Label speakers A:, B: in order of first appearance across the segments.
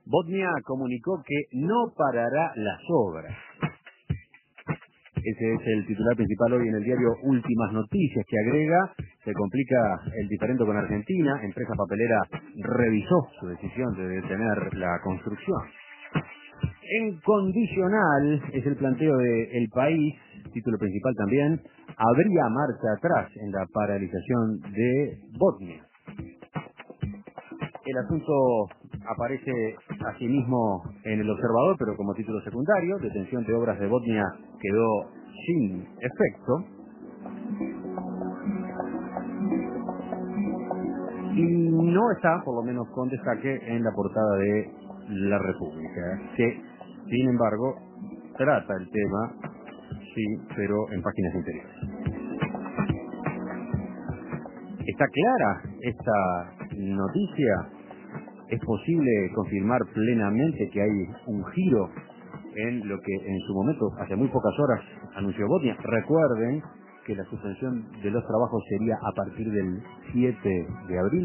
A: Botnia comunicó que no parará las obras. Ese es el titular principal hoy en el diario Últimas Noticias, que agrega: se complica el diferendo con Argentina, empresa papelera revisó su decisión de detener la construcción. En condicional es el planteo de El País, título principal también: habría marcha atrás en la paralización de Botnia. El asunto aparece asimismo en El Observador, pero como título secundario: detención de obras de Botnia quedó sin efecto. Y no está, por lo menos con destaque, en la portada de La República, que, sin embargo, trata el tema, sí, pero en páginas interiores. ¿Está clara esta noticia? ¿Es posible confirmar plenamente que hay un giro en lo que en su momento, hace muy pocas horas, anunció Botnia? Recuerden que la suspensión de los trabajos sería a partir del 7 de abril.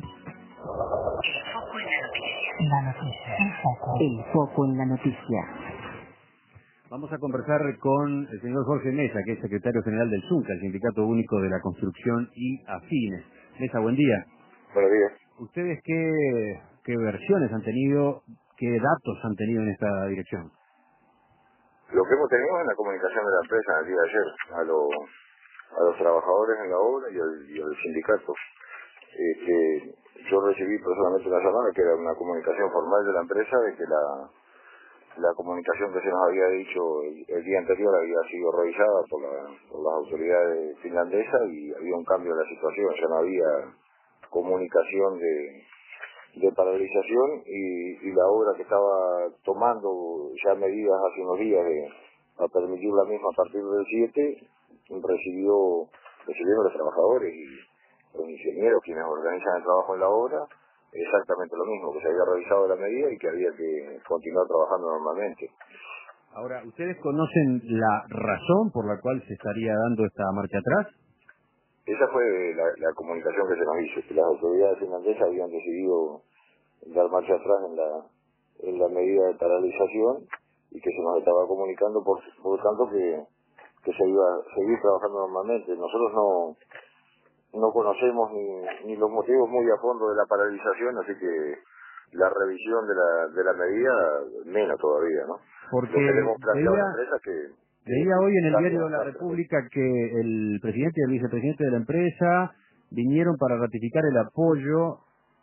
B: La noticia. El foco en la noticia.
A: Vamos a conversar con el señor Jorge Mesa, que es secretario general del SUNCA, el Sindicato Único de la Construcción y Afines. Mesa, buen día.
C: Buenos días.
A: ¿Ustedes qué versiones han tenido, qué datos han tenido en esta dirección?
C: Lo que hemos tenido es la comunicación de la empresa en el día de ayer a los trabajadores en la obra y al sindicato. Yo recibí personalmente una llamada que era una comunicación formal de la empresa de que la comunicación que se nos había dicho el día anterior había sido revisada por las autoridades finlandesas y había un cambio en la situación. Ya no había comunicación de paralización y la obra que estaba tomando ya medidas hace unos días a permitir la misma a partir del 7 recibieron los trabajadores y los ingenieros quienes organizan el trabajo en la obra exactamente lo mismo, que se había revisado la medida y que había que continuar trabajando normalmente.
A: Ahora, ¿ustedes conocen la razón por la cual se estaría dando esta marcha atrás?
C: Esa fue la comunicación que se nos hizo, que las autoridades finlandesas habían decidido dar marcha atrás en la medida de paralización y que se nos estaba comunicando por tanto que se iba a seguir trabajando normalmente. Nosotros no conocemos ni los motivos muy a fondo de la paralización, así que la revisión de la medida menos todavía, ¿no?
A: Porque
C: lo que le hemos planteado a la empresa
A: veía hoy en el diario La República que el presidente y el vicepresidente de la empresa vinieron para ratificar el apoyo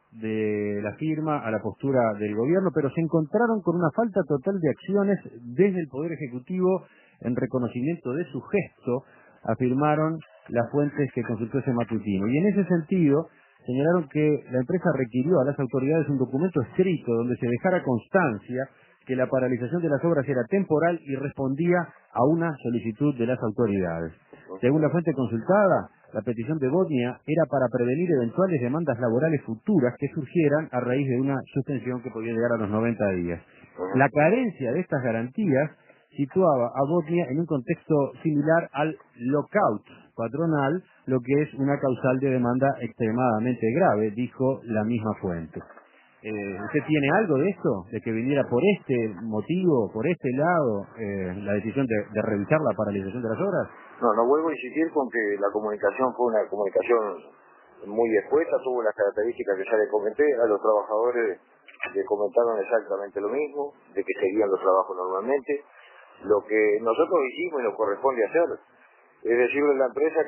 A: de la firma a la postura del gobierno, pero se encontraron con una falta total de acciones desde el Poder Ejecutivo en reconocimiento de su gesto, afirmaron las fuentes que consultó ese matutino. Y en ese sentido señalaron que la empresa requirió a las autoridades un documento escrito donde se dejara constancia que la paralización de las obras era temporal y respondía a una solicitud de las autoridades. Según la fuente consultada, la petición de Botnia era para prevenir eventuales demandas laborales futuras que surgieran a raíz de una suspensión que podía llegar a los 90 días. La carencia de estas garantías situaba a Botnia en un contexto similar al lockout patronal, lo que es una causal de demanda extremadamente grave, dijo la misma fuente. ¿Usted tiene algo de esto? ¿De que viniera por este motivo, por este lado, la decisión de revisar la paralización de las obras?
C: No vuelvo a insistir con que la comunicación fue una comunicación muy expuesta, tuvo las características que ya le comenté, a los trabajadores le comentaron exactamente lo mismo, de que seguían los trabajos normalmente. Lo que nosotros hicimos y nos corresponde hacer es decirle a la empresa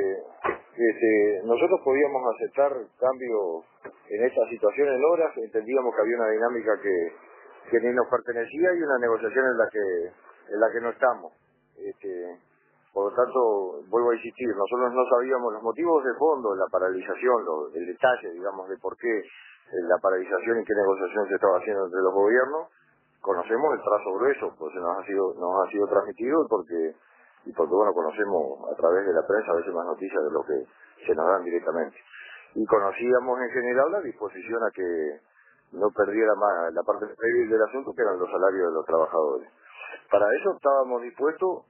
C: que nosotros podíamos aceptar cambios en esta situación en horas, entendíamos que había una dinámica que ni nos pertenecía y una negociación en la que no estamos. Por lo tanto, vuelvo a insistir, nosotros no sabíamos los motivos de fondo de la paralización, el detalle, digamos, de por qué la paralización y qué negociación se estaba haciendo entre los gobiernos. Conocemos el trazo grueso, pues nos ha sido transmitido y porque bueno, conocemos a través de la prensa a veces más noticias de lo que se nos dan directamente. Y conocíamos en general la disposición a que no perdiera más la parte débil del asunto, que eran los salarios de los trabajadores. Para eso estábamos dispuestos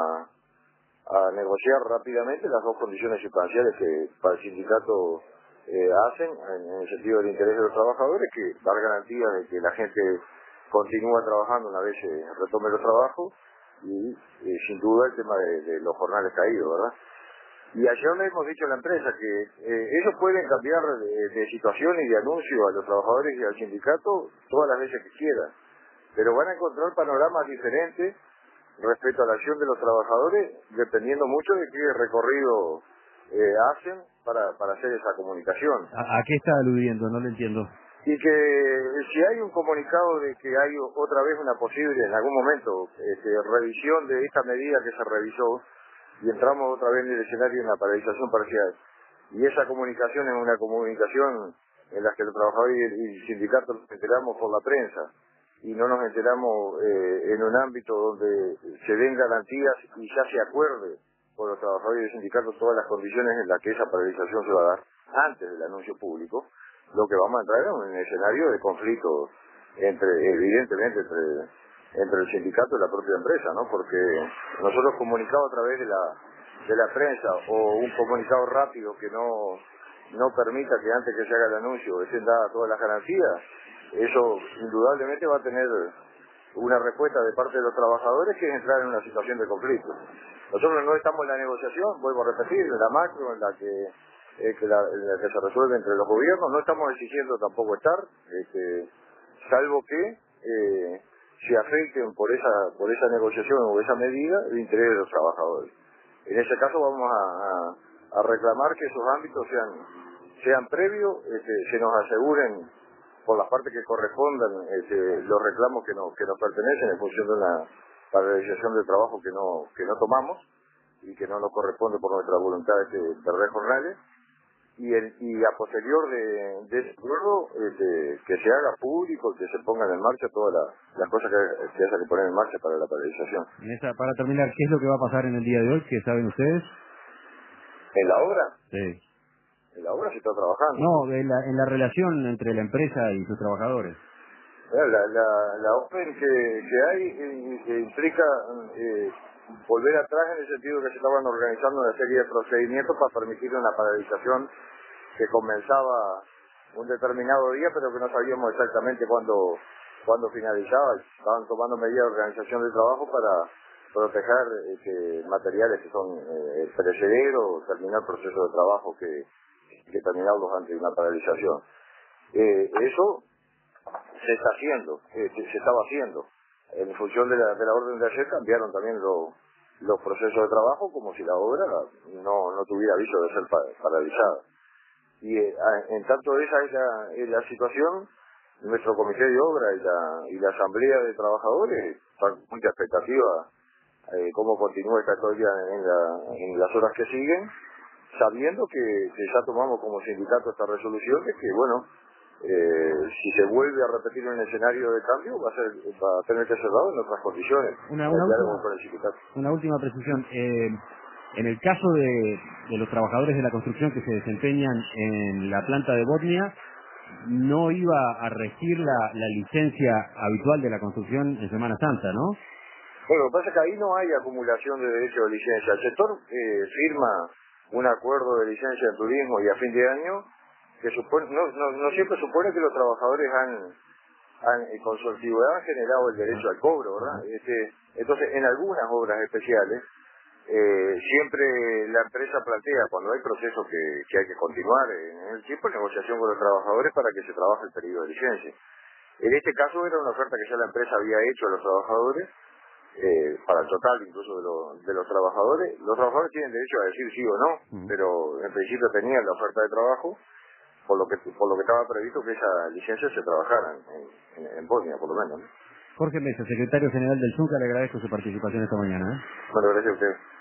C: a negociar rápidamente las dos condiciones sustanciales que para el sindicato hacen en el sentido del interés de los trabajadores, que dar garantías de que la gente continúa trabajando una vez retome los trabajos y sin duda el tema de los jornales caídos, ¿verdad? Y ayer le hemos dicho a la empresa que ellos pueden cambiar de situación y de anuncio a los trabajadores y al sindicato todas las veces que quieran, pero van a encontrar panoramas diferentes respecto a la acción de los trabajadores, dependiendo mucho de qué recorrido hacen para hacer esa comunicación.
A: ¿A qué está aludiendo? No lo entiendo.
C: Y que si hay un comunicado de que hay otra vez una posible, en algún momento, revisión de esta medida que se revisó, y entramos otra vez en el escenario de una paralización parcial, y esa comunicación es una comunicación en la que los trabajadores y sindicatos nos enteramos por la prensa, y no nos enteramos en un ámbito donde se den garantías y ya se acuerde por los trabajadores y sindicatos todas las condiciones en las que esa paralización se va a dar antes del anuncio público. Lo que vamos a entrar es un escenario de conflicto evidentemente entre el sindicato y la propia empresa, ¿no? Porque nosotros comunicado a través de la prensa o un comunicado rápido que no permita que antes que se haga el anuncio estén dadas todas las garantías, eso indudablemente va a tener una respuesta de parte de los trabajadores que es entrar en una situación de conflicto. Nosotros no estamos en la negociación, vuelvo a repetir, en la macro, en la que se resuelve entre los gobiernos, no estamos exigiendo tampoco estar, salvo que se afecten por esa negociación o esa medida el interés de los trabajadores. En ese caso vamos a reclamar que esos ámbitos sean previos, se nos aseguren por las partes que correspondan los reclamos que nos pertenecen en función de una paralización del trabajo que no tomamos y que no nos corresponde por nuestra voluntad de jornales. Y a posterior de ese acuerdo que se haga público, que se pongan en marcha todas las cosas que haya que poner en marcha para la paralización.
A: Para terminar, ¿qué es lo que va a pasar en el día de hoy? ¿Qué saben ustedes?
C: ¿En la obra?
A: Sí.
C: En la obra se está trabajando.
A: No, en la relación entre la empresa y sus trabajadores.
C: La OPEN que hay implica volver atrás en el sentido que se estaban organizando una serie de procedimientos para permitir una paralización que comenzaba un determinado día, pero que no sabíamos exactamente cuándo finalizaba. Estaban tomando medidas de organización del trabajo para proteger materiales que son perecederos, terminar procesos de trabajo que terminarlos antes de una paralización. Eso se está haciendo, se estaba haciendo. En función de la orden de ayer cambiaron también los procesos de trabajo como si la obra no tuviera aviso de ser paralizada. Y en tanto esa es la situación, nuestro comité de obra y la asamblea de trabajadores están con mucha expectativa cómo continúa esta historia en las horas que siguen, sabiendo que ya tomamos como sindicato esta resolución de que, bueno, si se vuelve a repetir un escenario de cambio va a tener que ser dado en otras condiciones.
A: Una última precisión. En el caso de los trabajadores de la construcción que se desempeñan en la planta de Botnia, no iba a regir la licencia habitual de la construcción en Semana Santa, ¿no?
C: Bueno, lo que pasa es que ahí no hay acumulación de derechos de licencia. El sector firma un acuerdo de licencia de turismo y a fin de año que no siempre supone que los trabajadores con su antigüedad han generado el derecho al cobro, ¿verdad? Entonces, en algunas obras especiales, siempre la empresa plantea, cuando hay procesos que hay que continuar en el tiempo, negociación con los trabajadores para que se trabaje el periodo de licencia. En este caso era una oferta que ya la empresa había hecho a los trabajadores, para el total incluso de los trabajadores. Los trabajadores tienen derecho a decir sí o no, pero en principio tenían la oferta de trabajo, por lo que estaba previsto que esa licencia se trabajara en Bosnia, por lo menos, ¿no?
A: Jorge Mesa, secretario general del ZUNCA, le agradezco su participación esta mañana.
C: Bueno, gracias a usted.